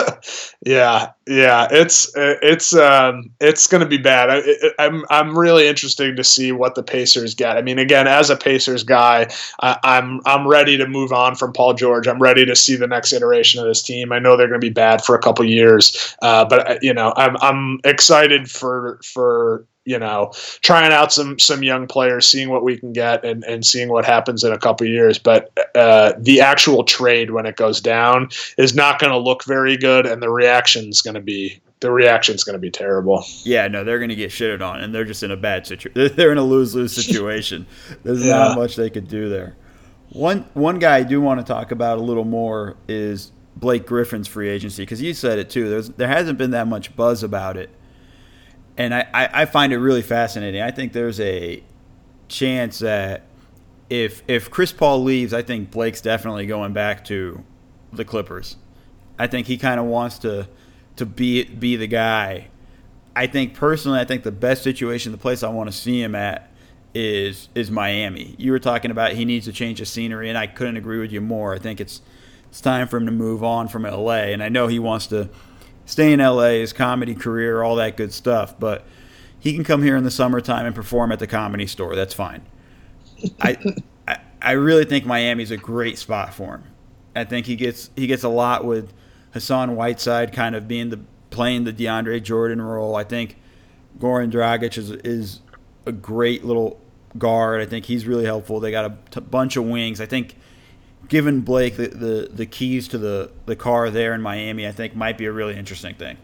yeah, yeah, it's it's um, it's going to be bad. I, it, I'm I'm really interested to see what the Pacers get. I mean, again, as a Pacers guy, I, I'm I'm ready to move on from Paul George. I'm ready to see the next iteration of this team. I know they're going to be bad for a couple years, uh, but you know, I'm I'm excited for for. you know, trying out some some young players, seeing what we can get, and, and seeing what happens in a couple of years. But uh, the actual trade, when it goes down, is not going to look very good, and the reaction's going to be the reaction's going to be terrible. Yeah, no, they're going to get shitted on, and they're just in a bad situation. They're in a lose lose situation. There's yeah. not much they could do there. One one guy I do want to talk about a little more is Blake Griffin's free agency, because you said it too. There's there hasn't been that much buzz about it. And I, I find it really fascinating. I think there's a chance that if if Chris Paul leaves, I think Blake's definitely going back to the Clippers. I think he kind of wants to to be be the guy. I think personally, I think the best situation, the place I want to see him at is is Miami. You were talking about he needs to change of scenery, and I couldn't agree with you more. I think it's it's time for him to move on from L A, and I know he wants to stay in L A, his comedy career, all that good stuff. But he can come here in the summertime and perform at the Comedy Store. That's fine. I, I I really think Miami's a great spot for him. I think he gets he gets a lot with Hassan Whiteside kind of being the playing the DeAndre Jordan role. I think Goran Dragic is is a great little guard. I think he's really helpful. They got a t- bunch of wings. I think giving Blake the, the, the keys to the, the car there in Miami, I think might be a really interesting thing.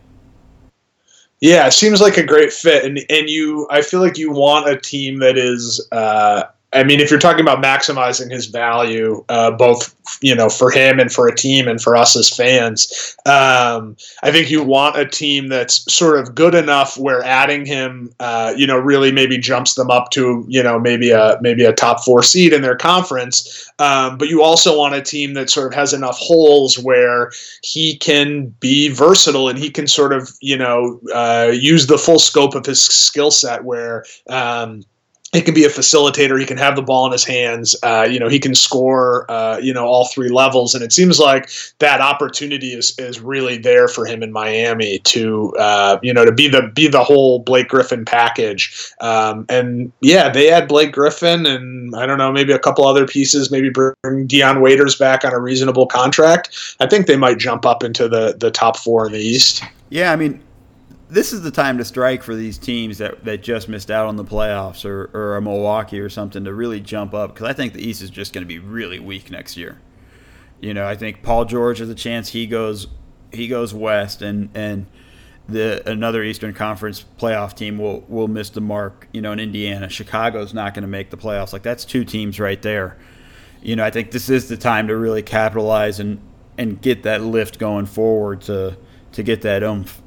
Yeah, it seems like a great fit. And and you I feel like you want a team that is uh, I mean, if you're talking about maximizing his value, uh, both, you know, for him and for a team and for us as fans, um, I think you want a team that's sort of good enough where adding him, uh, you know, really maybe jumps them up to, you know, maybe a maybe a top four seed in their conference. Um, but you also want a team that sort of has enough holes where he can be versatile and he can sort of, you know, uh, use the full scope of his skill set where, um, he can be a facilitator. He can have the ball in his hands. Uh, you know, he can score, uh, you know, all three levels. And it seems like that opportunity is, is really there for him in Miami to, uh, you know, to be the, be the whole Blake Griffin package. Um, and yeah, they had Blake Griffin and I don't know, maybe a couple other pieces, maybe bring Dion Waiters back on a reasonable contract. I think they might jump up into the, the top four in the East. Yeah. I mean, this is the time to strike for these teams that, that just missed out on the playoffs or, or a Milwaukee or something to really jump up, because I think the East is just going to be really weak next year. You know, I think Paul George has a chance he goes he goes west, and, and the another Eastern Conference playoff team will, will miss the mark. You know, in Indiana, Chicago's not going to make the playoffs. Like, that's two teams right there. You know, I think this is the time to really capitalize and, and get that lift going forward to to get that oomph.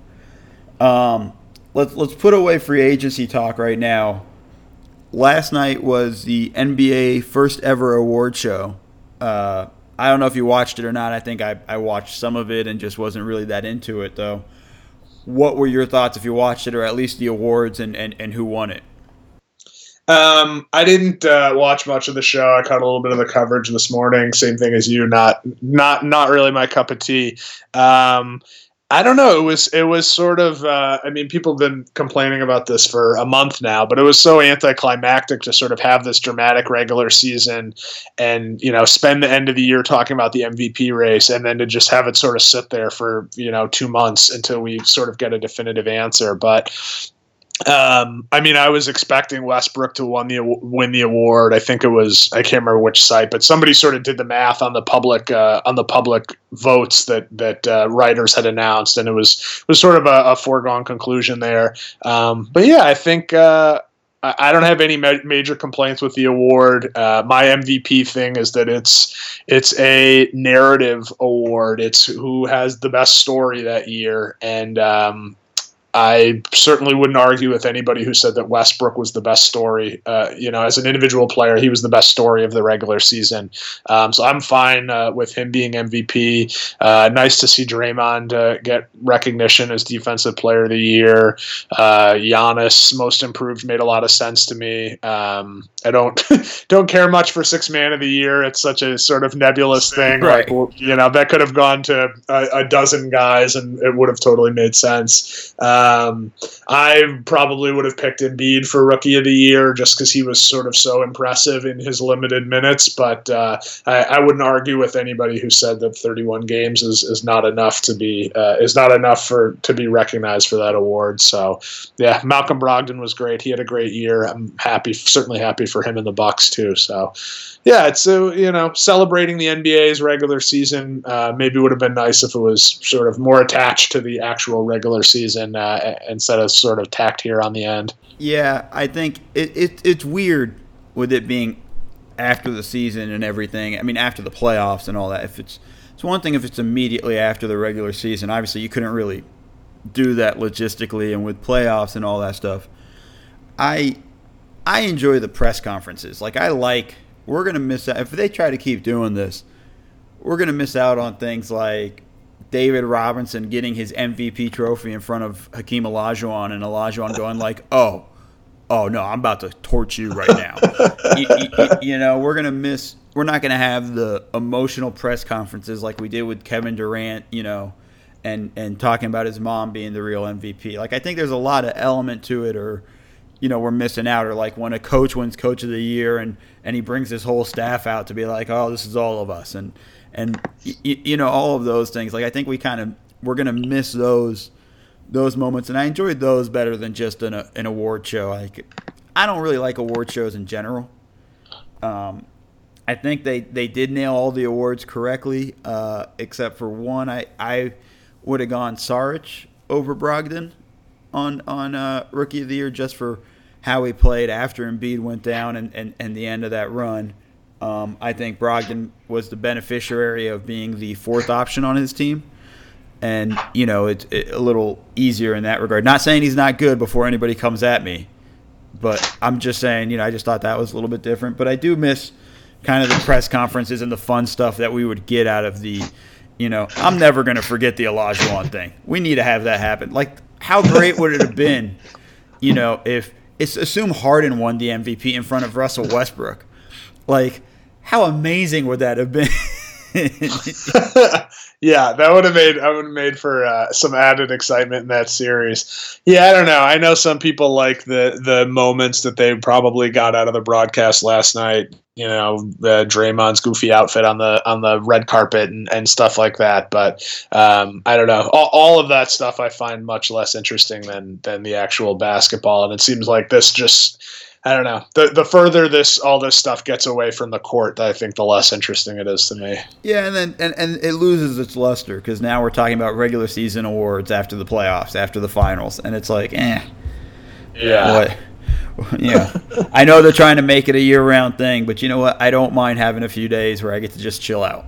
Um, let's let's put away free agency talk right now. Last night was the N B A first ever award show. Uh, I don't know if you watched it or not. I think I, I watched some of it and just wasn't really that into it, though. What were your thoughts if you watched it, or at least the awards, and, and, and who won it? Um, I didn't uh, watch much of the show. I caught a little bit of the coverage this morning. Same thing as you. Not not not really my cup of tea. Um, I don't know. It was it was sort of. Uh, I mean, people have been complaining about this for a month now, but it was so anticlimactic to sort of have this dramatic regular season, and you know, spend the end of the year talking about the M V P race, and then to just have it sort of sit there for you know two months until we sort of get a definitive answer. But Um, I mean, I was expecting Westbrook to win the win the award. I think it was I can't remember which site, but somebody sort of did the math on the public uh, on the public votes that that uh, writers had announced, and it was it was sort of a, a foregone conclusion there. Um, but yeah, I think uh, I, I don't have any ma- major complaints with the award. Uh, my M V P thing is that it's it's a narrative award. It's who has the best story that year, and um, I certainly wouldn't argue with anybody who said that Westbrook was the best story. Uh, you know, as an individual player, he was the best story of the regular season. Um, so I'm fine uh, with him being M V P. Uh, nice to see Draymond uh, get recognition as Defensive Player of the Year. Uh, Giannis, Most Improved, made a lot of sense to me. Um, I don't don't care much for Sixth Man of the Year. It's such a sort of nebulous thing. Right. Like, you know, that could have gone to a, a dozen guys, and it would have totally made sense. Um, Um, I probably would have picked Embiid for Rookie of the Year just because he was sort of so impressive in his limited minutes. But uh, I, I wouldn't argue with anybody who said that thirty-one games is, is not enough to be uh, is not enough for to be recognized for that award. So yeah, Malcolm Brogdon was great. He had a great year. I'm happy, certainly happy for him in the Bucks too. So. Yeah, it's so you know celebrating the N B A's regular season. Uh, maybe would have been nice if it was sort of more attached to the actual regular season uh, instead of sort of tacked here on the end. Yeah, I think it, it it's weird with it being after the season and everything. I mean, after the playoffs and all that. If it's it's one thing if it's immediately after the regular season. Obviously, you couldn't really do that logistically, and with playoffs and all that stuff. I I enjoy the press conferences. Like I like. We're going to miss out. If they try to keep doing this, we're going to miss out on things like David Robinson getting his M V P trophy in front of Hakeem Olajuwon and Olajuwon going like, oh, oh, no, I'm about to torch you right now. you, you, you know, we're going to miss – we're not going to have the emotional press conferences like we did with Kevin Durant, you know, and, and talking about his mom being the real M V P. Like I think there's a lot of element to it or – you know, we're missing out, or like when a coach wins Coach of the Year and, and he brings his whole staff out to be like, oh, this is all of us, and and y- you know all of those things. Like I think we kind of we're gonna miss those those moments, and I enjoyed those better than just an an award show. Like I don't really like award shows in general. Um, I think they, they did nail all the awards correctly, uh, except for one. I I would have gone Saric over Brogdon on on uh, Rookie of the Year just for how he played after Embiid went down and, and, and the end of that run. Um, I think Brogdon was the beneficiary of being the fourth option on his team. And, you know, it's it, a little easier in that regard. Not saying he's not good before anybody comes at me, but I'm just saying, you know, I just thought that was a little bit different. But I do miss kind of the press conferences and the fun stuff that we would get out of the, you know, I'm never going to forget the Olajuwon thing. We need to have that happen. Like, how great would it have been, you know, if – it's assume Harden won the M V P in front of Russell Westbrook. Like, how amazing would that have been? Yeah, that would have made I would have made for uh, some added excitement in that series. Yeah, I don't know. I know some people like the the moments that they probably got out of the broadcast last night. You know, the Draymond's goofy outfit on the on the red carpet and, and stuff like that. But um, I don't know. All, all of that stuff I find much less interesting than than the actual basketball. And it seems like this just. I don't know. The the further this all this stuff gets away from the court, I think the less interesting it is to me. Yeah, and then and, and it loses its luster because now we're talking about regular season awards after the playoffs, after the finals, and it's like, eh. Yeah. What? You know, I know they're trying to make it a year-round thing, but you know what? I don't mind having a few days where I get to just chill out.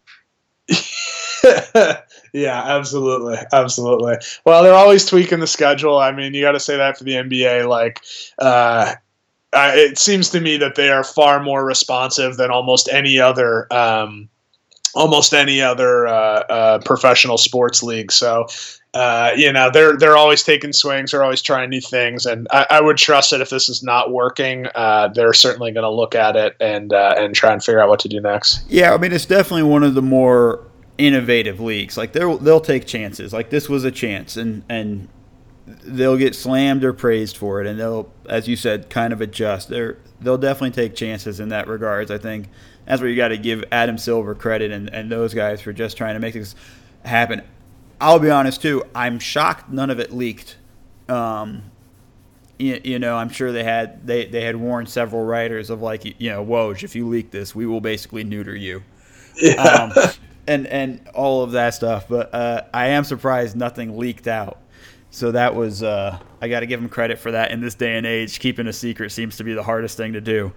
Yeah, absolutely. Absolutely. Well, they're always tweaking the schedule. I mean, you got to say that for the N B A. Like, uh, Uh, it seems to me that they are far more responsive than almost any other, um, almost any other uh, uh, professional sports league. So, uh, you know, they're they're always taking swings, they're always trying new things, and I, I would trust that if this is not working, uh, they're certainly going to look at it and uh, and try and figure out what to do next. Yeah, I mean, it's definitely one of the more innovative leaks. Like they'll they'll take chances. Like this was a chance, and and they'll get slammed or praised for it, and they'll, as you said, kind of adjust. They're they'll definitely take chances in that regards. I think that's where you got to give Adam Silver credit and, and those guys for just trying to make this happen. I'll be honest too. I'm shocked none of it leaked. Um, you, you know, I'm sure they had they, they had warned several writers of like, you know, Woj, if you leak this, we will basically neuter you. Yeah. Um, and and all of that stuff. But uh, I am surprised nothing leaked out. So that was uh, I got to give them credit for that. In this day and age, keeping a secret seems to be the hardest thing to do.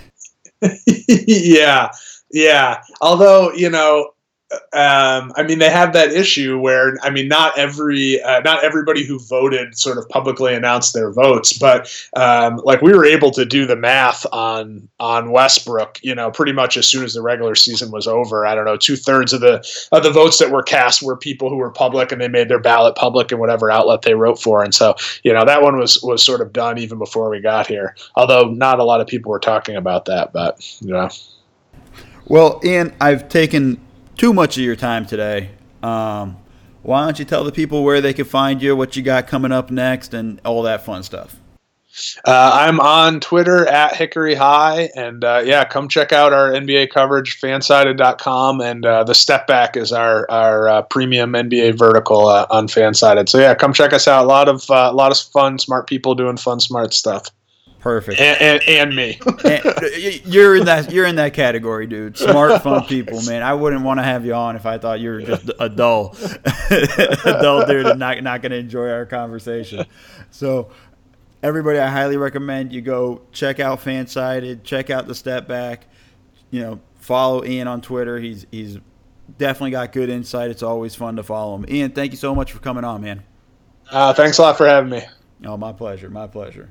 yeah, yeah. Although, you know, um, I mean, they have that issue where, I mean, not every, uh, not everybody who voted sort of publicly announced their votes, but um, like we were able to do the math on on Westbrook, you know, pretty much as soon as the regular season was over. I don't know, two thirds of the of the votes that were cast were people who were public, and they made their ballot public in whatever outlet they wrote for, and so you know that one was was sort of done even before we got here. Although not a lot of people were talking about that, but you know. Well, Ian, I've taken too much of your time today. Um, why don't you tell the people where they can find you, what you got coming up next, and all that fun stuff? Uh, I'm on Twitter at Hickory High, and uh, yeah, come check out our N B A coverage, fansided dot com, and uh, the Step Back is our our uh, premium N B A vertical uh, on Fansided. So yeah, come check us out. A lot of uh, a lot of fun, smart people doing fun, smart stuff. Perfect. And, and, and me. And you're in that you're in that category, dude. Smart, fun people, man. I wouldn't want to have you on if I thought you were just a dull, a dull dude and not not going to enjoy our conversation. So, everybody, I highly recommend you go check out Fansided, check out the Step Back. You know, follow Ian on Twitter. He's he's definitely got good insight. It's always fun to follow him. Ian, thank you so much for coming on, man. Uh, thanks a lot for having me. Oh, my pleasure. My pleasure.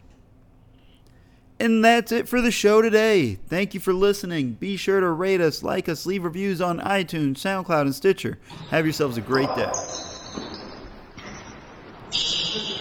And that's it for the show today. Thank you for listening. Be sure to rate us, like us, leave reviews on iTunes, SoundCloud, and Stitcher. Have yourselves a great day.